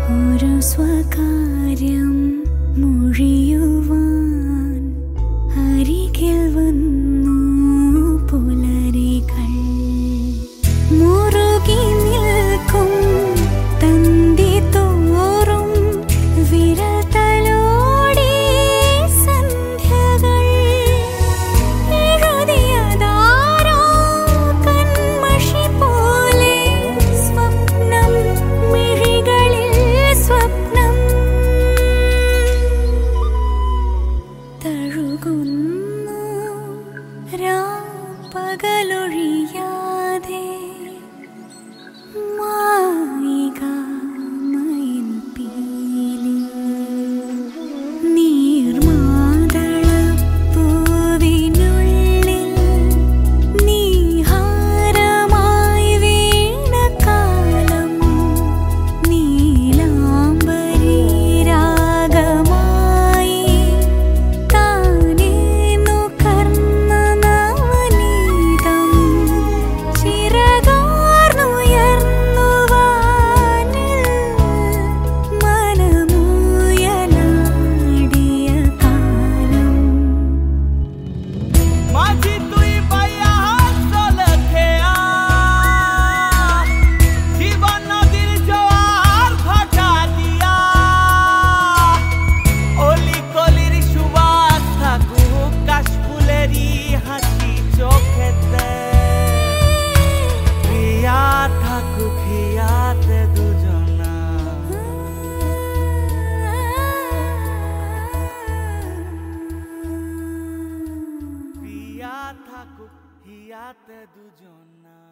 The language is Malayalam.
ഒരു സ്വകാര്യം മൊഴിയുവാൻ അരികിൽ വന്നു പുലരികൾ. മുറുകി നിൽക്കും തന്തി തോറും വിരൽ തലോടി സന്ധ്യകൾ. എഴുതിയതാരോ കൺമഷി പോലെ സ്വപ്നം മിഴികളിൽ സ്വപ്നം തഴുകുന്നു രാപ്പകലൊഴിയാതെ. മായിക മയിൽ പീലി നീർമാതളപ്പൂവിനുള്ളിൽ നീഹാരമായി വീണ കാലം. നീലാംബരി രാഗമായി താനേ നുകർന്ന നവനീതം. ചിറകാർന്നുയർന്നു വാനിൽ മനമുയലാടിയ കാലം. माझी तुई बाया चलथेया जीवन नदीर जोआर भाटा दिया. ओली कलिर सुबास थाकुक काशफुलेरी हासि चोखेते. हिया थाकुक हियाते दुजना. हिया थाकुक हियाते दुजना.